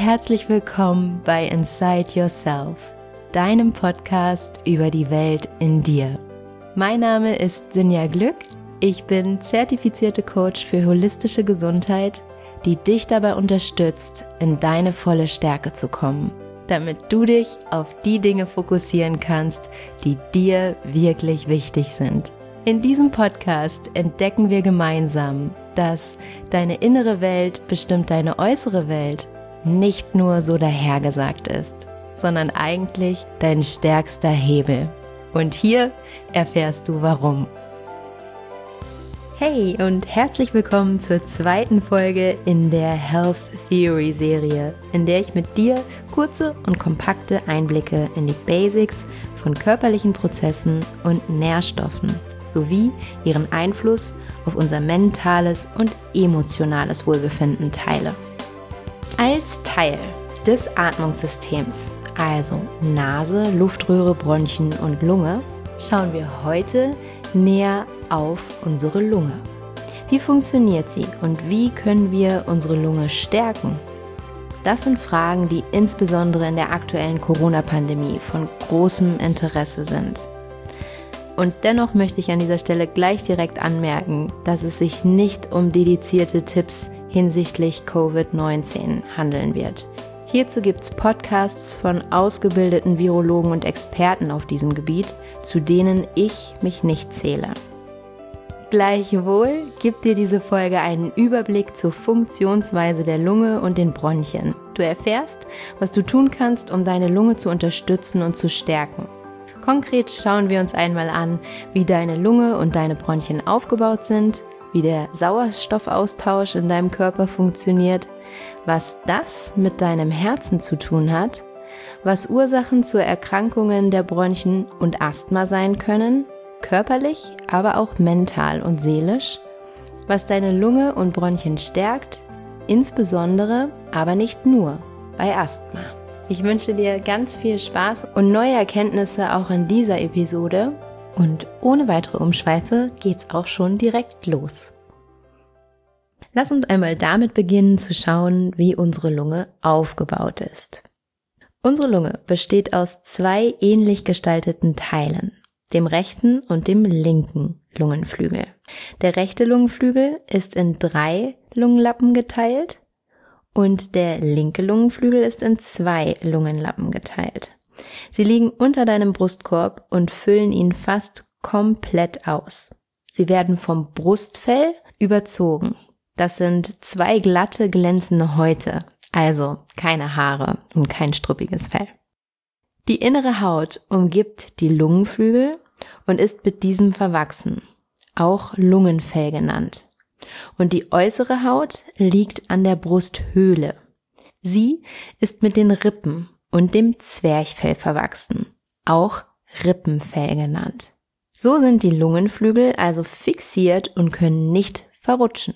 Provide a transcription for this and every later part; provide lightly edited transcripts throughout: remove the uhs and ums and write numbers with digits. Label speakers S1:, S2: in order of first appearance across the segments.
S1: herzlich willkommen bei Inside Yourself, deinem Podcast über die Welt in dir. Mein Name ist Sinja Glück, ich bin zertifizierte Coach für holistische Gesundheit, die dich dabei unterstützt, in deine volle Stärke zu kommen, damit du dich auf die Dinge fokussieren kannst, die dir wirklich wichtig sind. In diesem Podcast entdecken wir gemeinsam, dass deine innere Welt bestimmt deine äußere Welt nicht nur so dahergesagt ist, sondern eigentlich dein stärkster Hebel. Und hier erfährst du warum. Hey und herzlich willkommen zur zweiten Folge in der Health Theory Serie, in der ich mit dir kurze und kompakte Einblicke in die Basics von körperlichen Prozessen und Nährstoffen sowie ihren Einfluss auf unser mentales und emotionales Wohlbefinden teile. Als Teil des Atmungssystems, also Nase, Luftröhre, Bronchien und Lunge, schauen wir heute näher auf unsere Lunge. Wie funktioniert sie und wie können wir unsere Lunge stärken? Das sind Fragen, die insbesondere in der aktuellen Corona-Pandemie von großem Interesse sind. Und dennoch möchte ich an dieser Stelle gleich direkt anmerken, dass es sich nicht um dedizierte Tipps hinsichtlich Covid-19 handeln wird. Hierzu gibt es Podcasts von ausgebildeten Virologen und Experten auf diesem Gebiet, zu denen ich mich nicht zähle. Gleichwohl gibt dir diese Folge einen Überblick zur Funktionsweise der Lunge und den Bronchien. Du erfährst, was du tun kannst, um deine Lunge zu unterstützen und zu stärken. Konkret schauen wir uns einmal an, wie deine Lunge und deine Bronchien aufgebaut sind, wie der Sauerstoffaustausch in deinem Körper funktioniert, was das mit deinem Herzen zu tun hat, was Ursachen zu Erkrankungen der Bronchien und Asthma sein können, körperlich, aber auch mental und seelisch, was deine Lunge und Bronchien stärkt, insbesondere, aber nicht nur, bei Asthma. Ich wünsche dir ganz viel Spaß und neue Erkenntnisse auch in dieser Episode. Und ohne weitere Umschweife geht's auch schon direkt los. Lass uns einmal damit beginnen zu schauen, wie unsere Lunge aufgebaut ist. Unsere Lunge besteht aus zwei ähnlich gestalteten Teilen, dem rechten und dem linken Lungenflügel. Der rechte Lungenflügel ist in 3 Lungenlappen geteilt und der linke Lungenflügel ist in 2 Lungenlappen geteilt. Sie liegen unter deinem Brustkorb und füllen ihn fast komplett aus. Sie werden vom Brustfell überzogen. Das sind 2 glatte, glänzende Häute, also keine Haare und kein struppiges Fell. Die innere Haut umgibt die Lungenflügel und ist mit diesem verwachsen, auch Lungenfell genannt. Und die äußere Haut liegt an der Brusthöhle. Sie ist mit den Rippen und dem Zwerchfell verwachsen, auch Rippenfell genannt. So sind die Lungenflügel also fixiert und können nicht verrutschen.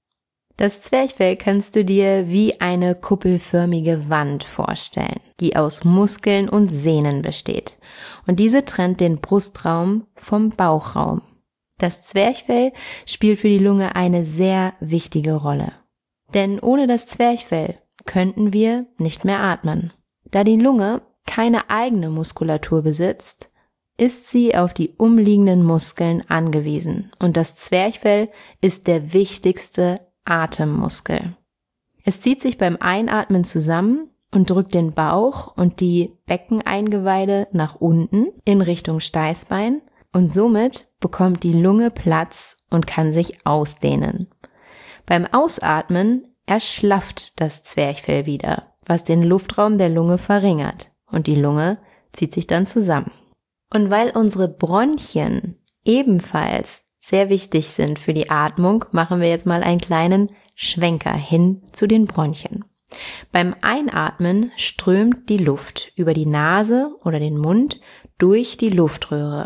S1: Das Zwerchfell kannst du dir wie eine kuppelförmige Wand vorstellen, die aus Muskeln und Sehnen besteht. Und diese trennt den Brustraum vom Bauchraum. Das Zwerchfell spielt für die Lunge eine sehr wichtige Rolle. Denn ohne das Zwerchfell könnten wir nicht mehr atmen. Da die Lunge keine eigene Muskulatur besitzt, ist sie auf die umliegenden Muskeln angewiesen und das Zwerchfell ist der wichtigste Atemmuskel. Es zieht sich beim Einatmen zusammen und drückt den Bauch und die Beckeneingeweide nach unten in Richtung Steißbein und somit bekommt die Lunge Platz und kann sich ausdehnen. Beim Ausatmen erschlafft das Zwerchfell wieder, was den Luftraum der Lunge verringert und die Lunge zieht sich dann zusammen. Und weil unsere Bronchien ebenfalls sehr wichtig sind für die Atmung, machen wir jetzt mal einen kleinen Schwenker hin zu den Bronchien. Beim Einatmen strömt die Luft über die Nase oder den Mund durch die Luftröhre.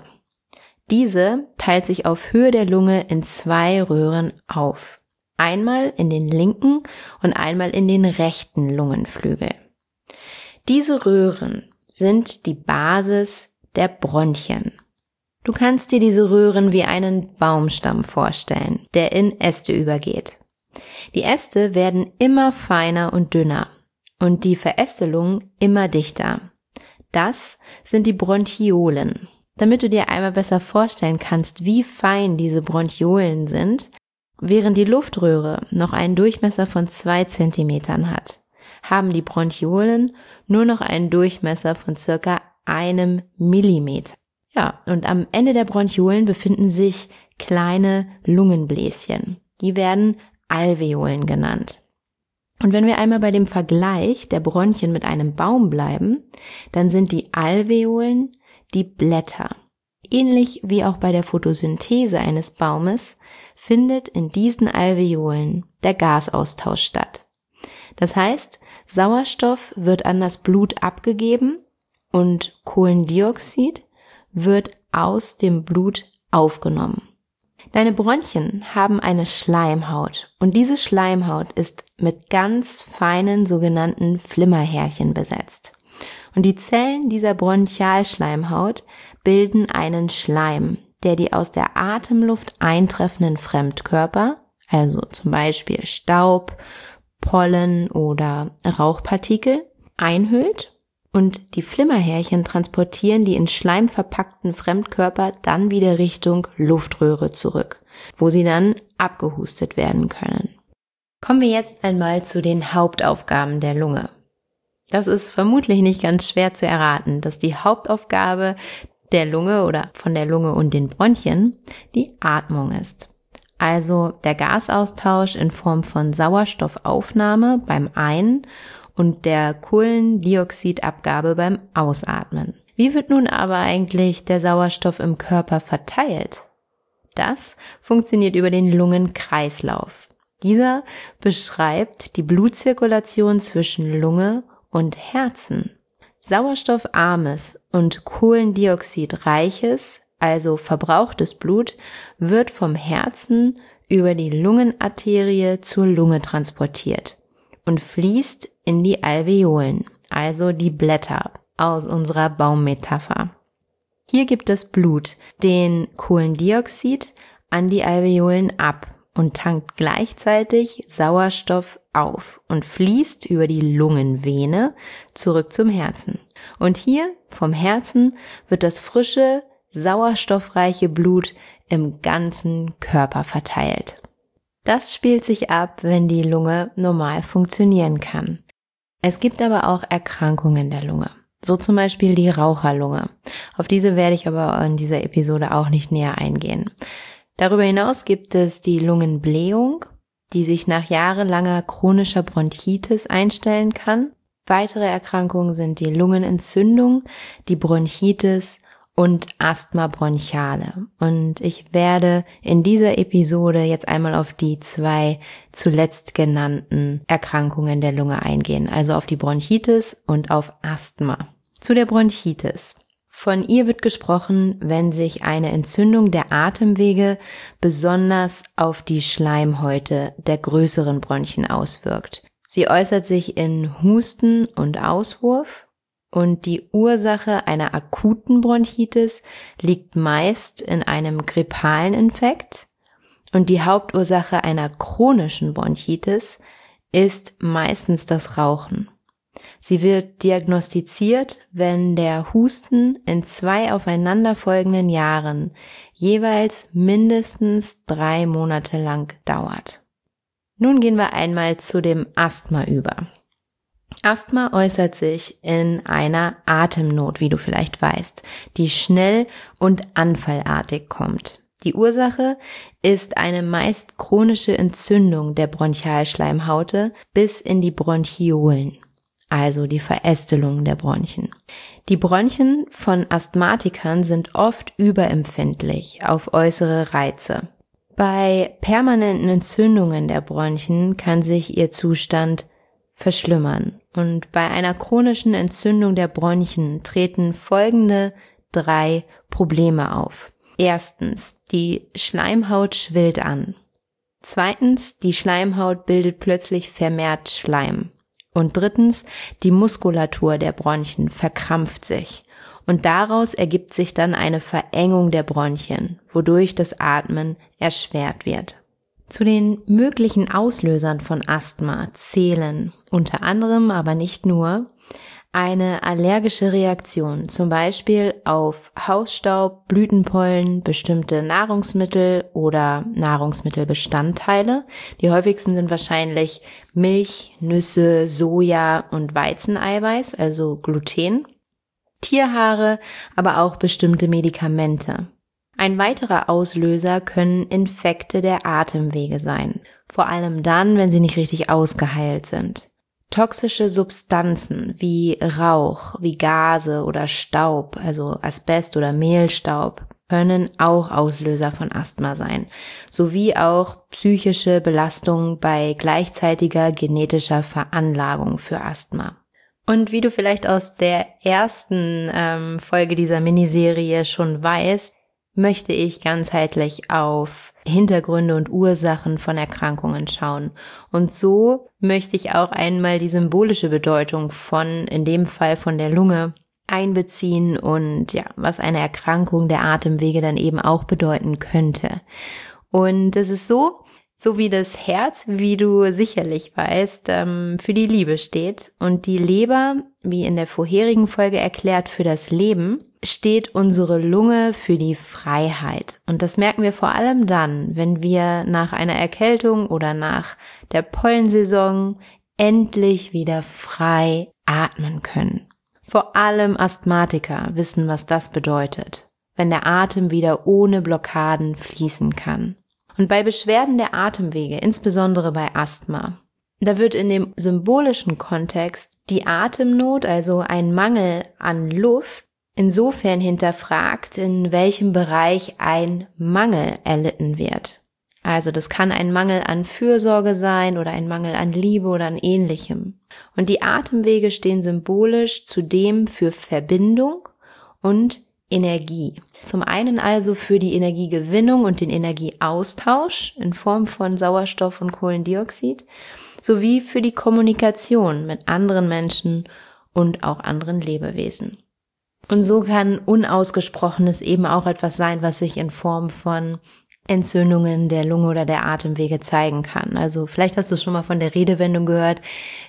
S1: Diese teilt sich auf Höhe der Lunge in 2 Röhren auf. Einmal in den linken und einmal in den rechten Lungenflügel. Diese Röhren sind die Basis der Bronchien. Du kannst dir diese Röhren wie einen Baumstamm vorstellen, der in Äste übergeht. Die Äste werden immer feiner und dünner und die Verästelungen immer dichter. Das sind die Bronchiolen. Damit du dir einmal besser vorstellen kannst, wie fein diese Bronchiolen sind, während die Luftröhre noch einen Durchmesser von 2 cm hat, haben die Bronchiolen nur noch einen Durchmesser von circa 1 Millimeter. Ja, und am Ende der Bronchiolen befinden sich kleine Lungenbläschen. Die werden Alveolen genannt. Und wenn wir einmal bei dem Vergleich der Bronchien mit einem Baum bleiben, dann sind die Alveolen die Blätter. Ähnlich wie auch bei der Photosynthese eines Baumes findet in diesen Alveolen der Gasaustausch statt. Das heißt, Sauerstoff wird an das Blut abgegeben und Kohlendioxid wird aus dem Blut aufgenommen. Deine Bronchien haben eine Schleimhaut und diese Schleimhaut ist mit ganz feinen sogenannten Flimmerhärchen besetzt. Und die Zellen dieser Bronchialschleimhaut bilden einen Schleim, der die aus der Atemluft eintreffenden Fremdkörper, also zum Beispiel Staub, Pollen oder Rauchpartikel, einhüllt. Und die Flimmerhärchen transportieren die in Schleim verpackten Fremdkörper dann wieder Richtung Luftröhre zurück, wo sie dann abgehustet werden können. Kommen wir jetzt einmal zu den Hauptaufgaben der Lunge. Das ist vermutlich nicht ganz schwer zu erraten, dass die Hauptaufgabe der Lunge oder von der Lunge und den Bronchien die Atmung ist. Also der Gasaustausch in Form von Sauerstoffaufnahme beim Ein- und der Kohlendioxidabgabe beim Ausatmen. Wie wird nun aber eigentlich der Sauerstoff im Körper verteilt? Das funktioniert über den Lungenkreislauf. Dieser beschreibt die Blutzirkulation zwischen Lunge und Herzen. Sauerstoffarmes und kohlendioxidreiches, also verbrauchtes Blut, wird vom Herzen über die Lungenarterie zur Lunge transportiert und fließt in die Alveolen, also die Blätter aus unserer Baummetapher. Hier gibt das Blut den Kohlendioxid an die Alveolen ab und tankt gleichzeitig Sauerstoff auf und fließt über die Lungenvene zurück zum Herzen. Und hier vom Herzen wird das frische, sauerstoffreiche Blut im ganzen Körper verteilt. Das spielt sich ab, wenn die Lunge normal funktionieren kann. Es gibt aber auch Erkrankungen der Lunge, so zum Beispiel die Raucherlunge. Auf diese werde ich aber in dieser Episode auch nicht näher eingehen. Darüber hinaus gibt es die Lungenblähung, die sich nach jahrelanger chronischer Bronchitis einstellen kann. Weitere Erkrankungen sind die Lungenentzündung, die Bronchitis und Asthma bronchiale. Und ich werde in dieser Episode jetzt einmal auf die 2 zuletzt genannten Erkrankungen der Lunge eingehen, also auf die Bronchitis und auf Asthma. Zu der Bronchitis. Von ihr wird gesprochen, wenn sich eine Entzündung der Atemwege besonders auf die Schleimhäute der größeren Bronchien auswirkt. Sie äußert sich in Husten und Auswurf. Und die Ursache einer akuten Bronchitis liegt meist in einem grippalen Infekt und die Hauptursache einer chronischen Bronchitis ist meistens das Rauchen. Sie wird diagnostiziert, wenn der Husten in 2 aufeinanderfolgenden Jahren jeweils mindestens 3 Monate lang dauert. Nun gehen wir einmal zu dem Asthma über. Asthma äußert sich in einer Atemnot, wie du vielleicht weißt, die schnell und anfallartig kommt. Die Ursache ist eine meist chronische Entzündung der Bronchialschleimhaute bis in die Bronchiolen, also die Verästelung der Bronchien. Die Bronchien von Asthmatikern sind oft überempfindlich auf äußere Reize. Bei permanenten Entzündungen der Bronchien kann sich ihr Zustand verschlimmern. Und bei einer chronischen Entzündung der Bronchien treten folgende 3 Probleme auf. Erstens, die Schleimhaut schwillt an. Zweitens, die Schleimhaut bildet plötzlich vermehrt Schleim. Und drittens, die Muskulatur der Bronchien verkrampft sich. Und daraus ergibt sich dann eine Verengung der Bronchien, wodurch das Atmen erschwert wird. Zu den möglichen Auslösern von Asthma zählen unter anderem, aber nicht nur, eine allergische Reaktion, zum Beispiel auf Hausstaub, Blütenpollen, bestimmte Nahrungsmittel oder Nahrungsmittelbestandteile. Die häufigsten sind wahrscheinlich Milch, Nüsse, Soja und Weizeneiweiß, also Gluten, Tierhaare, aber auch bestimmte Medikamente. Ein weiterer Auslöser können Infekte der Atemwege sein, vor allem dann, wenn sie nicht richtig ausgeheilt sind. Toxische Substanzen wie Rauch, wie Gase oder Staub, also Asbest oder Mehlstaub, können auch Auslöser von Asthma sein, sowie auch psychische Belastungen bei gleichzeitiger genetischer Veranlagung für Asthma. Und wie du vielleicht aus der ersten Folge dieser Miniserie schon weißt, möchte ich ganzheitlich auf Hintergründe und Ursachen von Erkrankungen schauen. Und so möchte ich auch einmal die symbolische Bedeutung von, in dem Fall von der Lunge, einbeziehen und ja, was eine Erkrankung der Atemwege dann eben auch bedeuten könnte. Und es ist so wie das Herz, wie du sicherlich weißt, für die Liebe steht und die Leber, wie in der vorherigen Folge erklärt, für das Leben, steht unsere Lunge für die Freiheit. Und das merken wir vor allem dann, wenn wir nach einer Erkältung oder nach der Pollensaison endlich wieder frei atmen können. Vor allem Asthmatiker wissen, was das bedeutet, wenn der Atem wieder ohne Blockaden fließen kann. Und bei Beschwerden der Atemwege, insbesondere bei Asthma, da wird in dem symbolischen Kontext die Atemnot, also ein Mangel an Luft, insofern hinterfragt, in welchem Bereich ein Mangel erlitten wird. Also das kann ein Mangel an Fürsorge sein oder ein Mangel an Liebe oder an Ähnlichem. Und die Atemwege stehen symbolisch zudem für Verbindung und Energie. Zum einen also für die Energiegewinnung und den Energieaustausch in Form von Sauerstoff und Kohlendioxid, sowie für die Kommunikation mit anderen Menschen und auch anderen Lebewesen. Und so kann Unausgesprochenes eben auch etwas sein, was sich in Form von Entzündungen der Lunge oder der Atemwege zeigen kann. Also vielleicht hast du schon mal von der Redewendung gehört,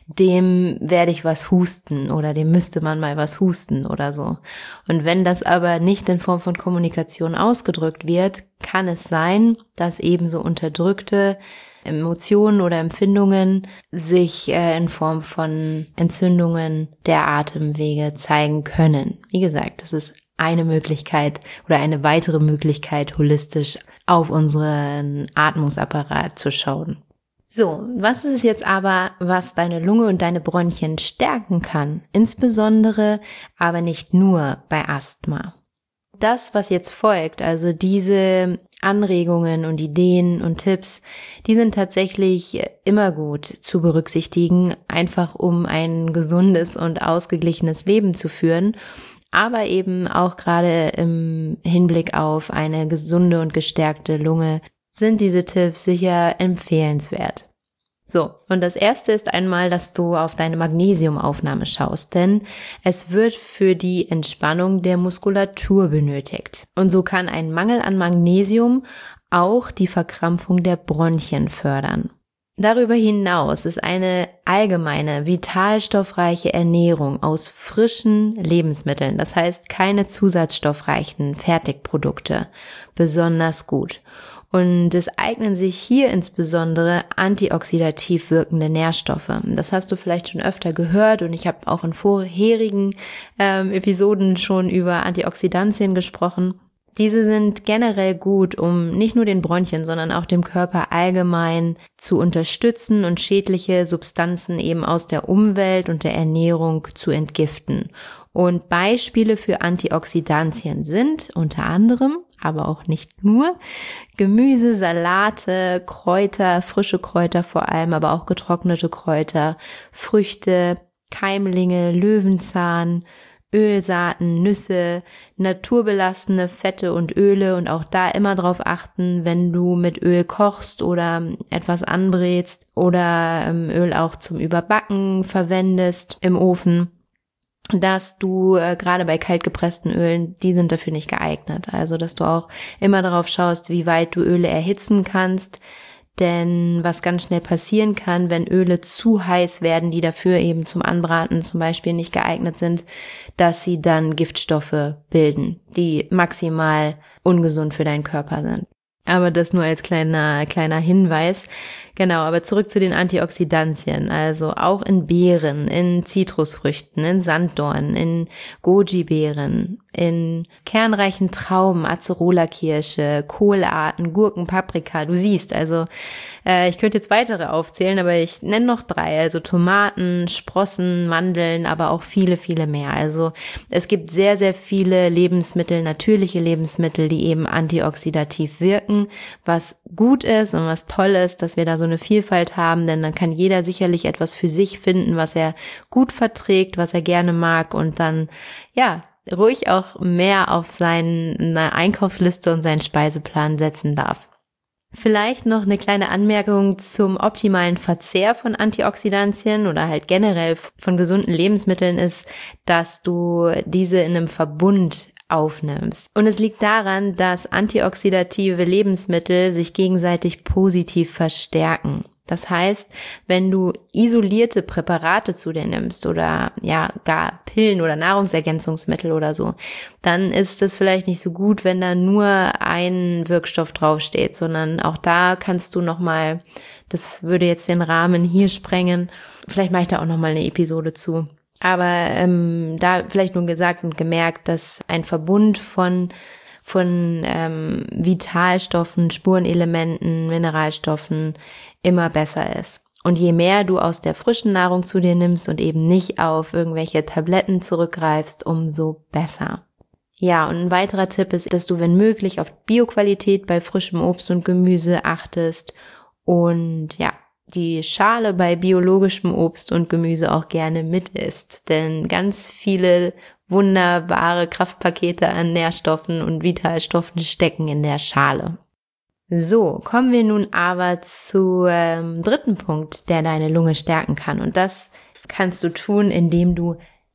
S1: dem werde ich was husten oder dem müsste man mal was husten oder so. Und wenn das aber nicht in Form von Kommunikation ausgedrückt wird, kann es sein, dass eben so unterdrückte Emotionen oder Empfindungen sich in Form von Entzündungen der Atemwege zeigen können. Wie gesagt, das ist eine Möglichkeit oder eine weitere Möglichkeit, holistisch auf unseren Atmungsapparat zu schauen. So, was ist es jetzt aber, was deine Lunge und deine Bronchien stärken kann? Insbesondere, aber nicht nur bei Asthma. Das, was jetzt folgt, also diese Anregungen und Ideen und Tipps, die sind tatsächlich immer gut zu berücksichtigen, einfach um ein gesundes und ausgeglichenes Leben zu führen, aber eben auch gerade im Hinblick auf eine gesunde und gestärkte Lunge sind diese Tipps sicher empfehlenswert. So, und das erste ist einmal, dass du auf deine Magnesiumaufnahme schaust, denn es wird für die Entspannung der Muskulatur benötigt. Und so kann ein Mangel an Magnesium auch die Verkrampfung der Bronchien fördern. Darüber hinaus ist eine allgemeine, vitalstoffreiche Ernährung aus frischen Lebensmitteln, das heißt keine zusatzstoffreichen Fertigprodukte, besonders gut. Und es eignen sich hier insbesondere antioxidativ wirkende Nährstoffe. Das hast du vielleicht schon öfter gehört und ich habe auch in vorherigen Episoden schon über Antioxidantien gesprochen. Diese sind generell gut, um nicht nur den Bronchien, sondern auch dem Körper allgemein zu unterstützen und schädliche Substanzen eben aus der Umwelt und der Ernährung zu entgiften. Und Beispiele für Antioxidantien sind unter anderem, aber auch nicht nur, Gemüse, Salate, Kräuter, frische Kräuter vor allem, aber auch getrocknete Kräuter, Früchte, Keimlinge, Löwenzahn, Ölsaaten, Nüsse, naturbelassene Fette und Öle und auch da immer drauf achten, wenn du mit Öl kochst oder etwas anbrätst oder Öl auch zum Überbacken verwendest im Ofen, dass du gerade bei kaltgepressten Ölen, die sind dafür nicht geeignet. Also, dass du auch immer darauf schaust, wie weit du Öle erhitzen kannst, Denn was ganz schnell passieren kann, wenn Öle zu heiß werden, die dafür eben zum Anbraten zum Beispiel nicht geeignet sind, dass sie dann Giftstoffe bilden, die maximal ungesund für deinen Körper sind. Aber das nur als kleiner Hinweis. Genau, aber zurück zu den Antioxidantien. Also auch in Beeren, in Zitrusfrüchten, in Sanddorn, in Goji-Beeren, in kernreichen Trauben, Acerola-Kirsche, Kohlarten, Gurken, Paprika. Du siehst, also ich könnte jetzt weitere aufzählen, aber ich nenne noch 3. Also Tomaten, Sprossen, Mandeln, aber auch viele, viele mehr. Also es gibt sehr, sehr viele Lebensmittel, natürliche Lebensmittel, die eben antioxidativ wirken, was gut ist und was toll ist, dass wir da so eine Vielfalt haben, denn dann kann jeder sicherlich etwas für sich finden, was er gut verträgt, was er gerne mag und dann, ja, ruhig auch mehr auf seine Einkaufsliste und seinen Speiseplan setzen darf. Vielleicht noch eine kleine Anmerkung zum optimalen Verzehr von Antioxidantien oder halt generell von gesunden Lebensmitteln ist, dass du diese in einem Verbund aufnimmst. Und es liegt daran, dass antioxidative Lebensmittel sich gegenseitig positiv verstärken. Das heißt, wenn du isolierte Präparate zu dir nimmst oder ja gar Pillen oder Nahrungsergänzungsmittel oder so, dann ist es vielleicht nicht so gut, wenn da nur ein Wirkstoff draufsteht, sondern auch da kannst du nochmal, das würde jetzt den Rahmen hier sprengen, vielleicht mache ich da auch nochmal eine Episode zu. Aber da vielleicht nur gesagt und gemerkt, dass ein Verbund von Vitalstoffen, Spurenelementen, Mineralstoffen immer besser ist. Und je mehr du aus der frischen Nahrung zu dir nimmst und eben nicht auf irgendwelche Tabletten zurückgreifst, umso besser. Ja, und ein weiterer Tipp ist, dass du, wenn möglich, auf Bioqualität bei frischem Obst und Gemüse achtest und ja, die Schale bei biologischem Obst und Gemüse auch gerne mit isst. Denn ganz viele wunderbare Kraftpakete an Nährstoffen und Vitalstoffen stecken in der Schale. So, kommen wir nun aber zu dritten Punkt, der deine Lunge stärken kann. Und das kannst du tun, indem du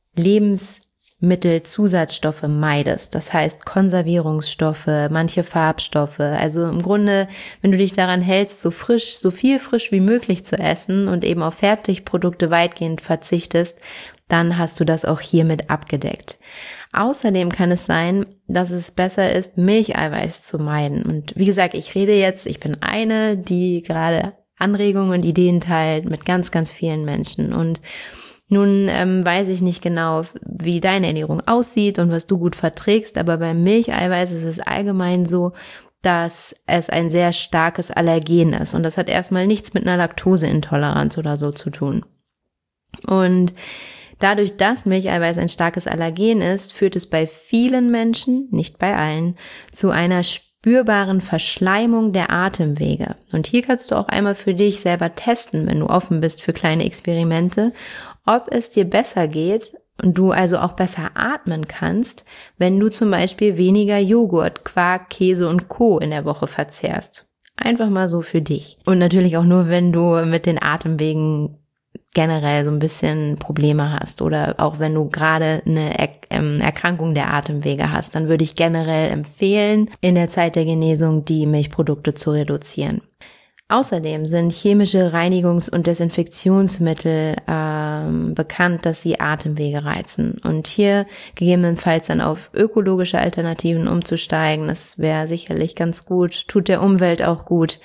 S1: Lebensmittelzusatzstoffe meidest. Das heißt Konservierungsstoffe, manche Farbstoffe. Also im Grunde, wenn du dich daran hältst, so viel frisch wie möglich zu essen und eben auf Fertigprodukte weitgehend verzichtest, dann hast du das auch hiermit abgedeckt. Außerdem kann es sein, dass es besser ist, Milcheiweiß zu meiden. Und wie gesagt, ich bin eine, die gerade Anregungen und Ideen teilt mit ganz, ganz vielen Menschen. Und nun weiß ich nicht genau, wie deine Ernährung aussieht und was du gut verträgst, aber beim Milcheiweiß ist es allgemein so, dass es ein sehr starkes Allergen ist. Und das hat erstmal nichts mit einer Laktoseintoleranz oder so zu tun. Und dadurch, dass Milcheiweiß ein starkes Allergen ist, führt es bei vielen Menschen, nicht bei allen, zu einer spürbaren Verschleimung der Atemwege. Und hier kannst du auch einmal für dich selber testen, wenn du offen bist für kleine Experimente, ob es dir besser geht und du also auch besser atmen kannst, wenn du zum Beispiel weniger Joghurt, Quark, Käse und Co. in der Woche verzehrst. Einfach mal so für dich. Und natürlich auch nur, wenn du mit den Atemwegen generell so ein bisschen Probleme hast oder auch wenn du gerade eine Erkrankung der Atemwege hast, dann würde ich generell empfehlen, in der Zeit der Genesung die Milchprodukte zu reduzieren. Außerdem sind chemische Reinigungs- und Desinfektionsmittel bekannt, dass sie Atemwege reizen. Und hier gegebenenfalls dann auf ökologische Alternativen umzusteigen, das wäre sicherlich ganz gut, tut der Umwelt auch gut.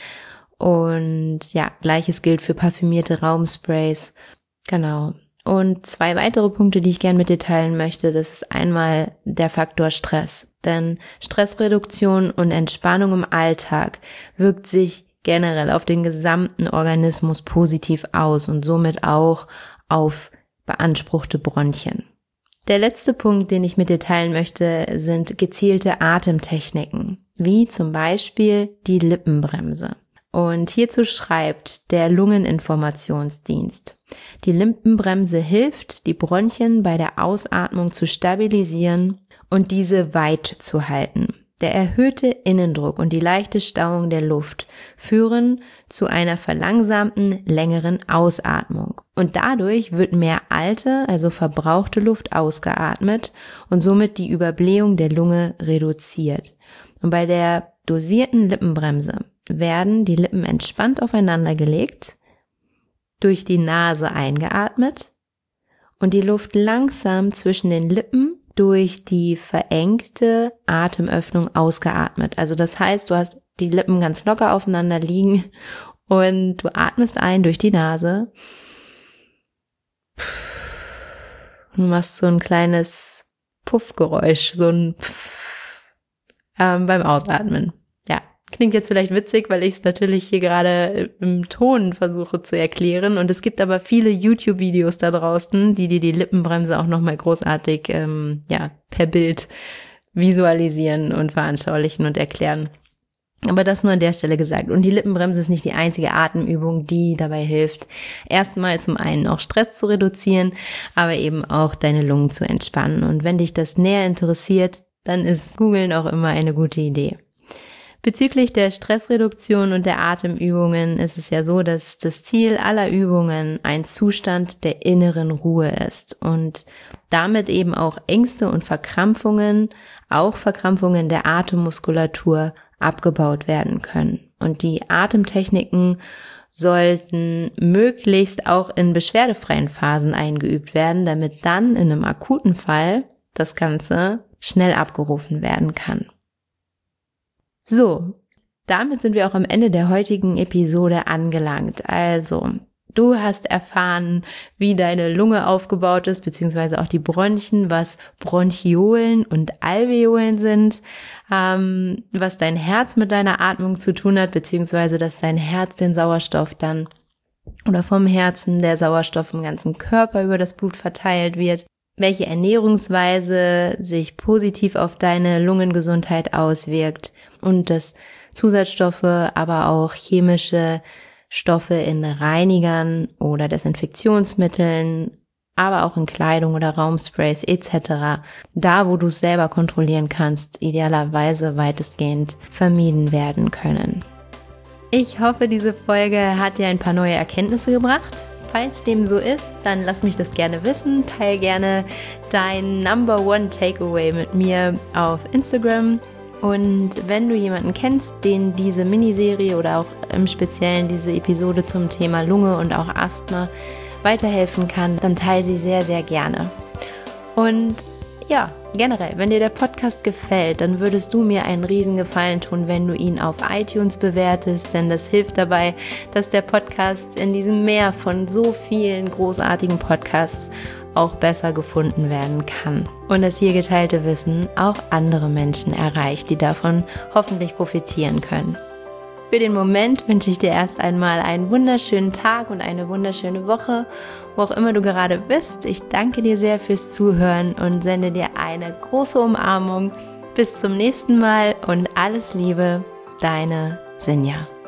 S1: Und ja, Gleiches gilt für parfümierte Raumsprays. Genau. Und 2 weitere Punkte, die ich gerne mit dir teilen möchte, das ist einmal der Faktor Stress. Denn Stressreduktion und Entspannung im Alltag wirkt sich generell auf den gesamten Organismus positiv aus und somit auch auf beanspruchte Bronchien. Der letzte Punkt, den ich mit dir teilen möchte, sind gezielte Atemtechniken, wie zum Beispiel die Lippenbremse. Und hierzu schreibt der Lungeninformationsdienst: Die Lippenbremse hilft, die Bronchien bei der Ausatmung zu stabilisieren und diese weit zu halten. Der erhöhte Innendruck und die leichte Stauung der Luft führen zu einer verlangsamten, längeren Ausatmung. Und dadurch wird mehr alte, also verbrauchte Luft ausgeatmet und somit die Überblähung der Lunge reduziert. Und bei der dosierten Lippenbremse werden die Lippen entspannt aufeinander gelegt, durch die Nase eingeatmet und die Luft langsam zwischen den Lippen durch die verengte Atemöffnung ausgeatmet. Also das heißt, du hast die Lippen ganz locker aufeinander liegen und du atmest ein durch die Nase und machst so ein kleines Puffgeräusch, so ein beim Ausatmen. Ja, klingt jetzt vielleicht witzig, weil ich es natürlich hier gerade im Ton versuche zu erklären und es gibt aber viele YouTube-Videos da draußen, die dir die Lippenbremse auch nochmal großartig per Bild visualisieren und veranschaulichen und erklären. Aber das nur an der Stelle gesagt. Und die Lippenbremse ist nicht die einzige Atemübung, die dabei hilft, erstmal zum einen auch Stress zu reduzieren, aber eben auch deine Lungen zu entspannen. Und wenn dich das näher interessiert, dann ist Googlen auch immer eine gute Idee. Bezüglich der Stressreduktion und der Atemübungen ist es ja so, dass das Ziel aller Übungen ein Zustand der inneren Ruhe ist und damit eben auch Ängste und Verkrampfungen, auch Verkrampfungen der Atemmuskulatur abgebaut werden können. Und die Atemtechniken sollten möglichst auch in beschwerdefreien Phasen eingeübt werden, damit dann in einem akuten Fall das Ganze schnell abgerufen werden kann. So, damit sind wir auch am Ende der heutigen Episode angelangt. Also, du hast erfahren, wie deine Lunge aufgebaut ist, beziehungsweise auch die Bronchien, was Bronchiolen und Alveolen sind, was dein Herz mit deiner Atmung zu tun hat, beziehungsweise dass dein Herz den Sauerstoff dann oder vom Herzen der Sauerstoff im ganzen Körper über das Blut verteilt wird, welche Ernährungsweise sich positiv auf deine Lungengesundheit auswirkt und dass Zusatzstoffe, aber auch chemische Stoffe in Reinigern oder Desinfektionsmitteln, aber auch in Kleidung oder Raumsprays etc., da wo du es selber kontrollieren kannst, idealerweise weitestgehend vermieden werden können. Ich hoffe, diese Folge hat dir ein paar neue Erkenntnisse gebracht. Falls dem so ist, dann lass mich das gerne wissen. Teil gerne dein Number One Takeaway mit mir auf Instagram. Und wenn du jemanden kennst, den diese Miniserie oder auch im Speziellen diese Episode zum Thema Lunge und auch Asthma weiterhelfen kann, dann teile sie sehr, sehr gerne. Und ja, generell, wenn dir der Podcast gefällt, dann würdest du mir einen riesen Gefallen tun, wenn du ihn auf iTunes bewertest, denn das hilft dabei, dass der Podcast in diesem Meer von so vielen großartigen Podcasts auch besser gefunden werden kann und das hier geteilte Wissen auch andere Menschen erreicht, die davon hoffentlich profitieren können. Für den Moment wünsche ich dir erst einmal einen wunderschönen Tag und eine wunderschöne Woche, wo auch immer du gerade bist. Ich danke dir sehr fürs Zuhören und sende dir eine große Umarmung. Bis zum nächsten Mal und alles Liebe, deine Sinja.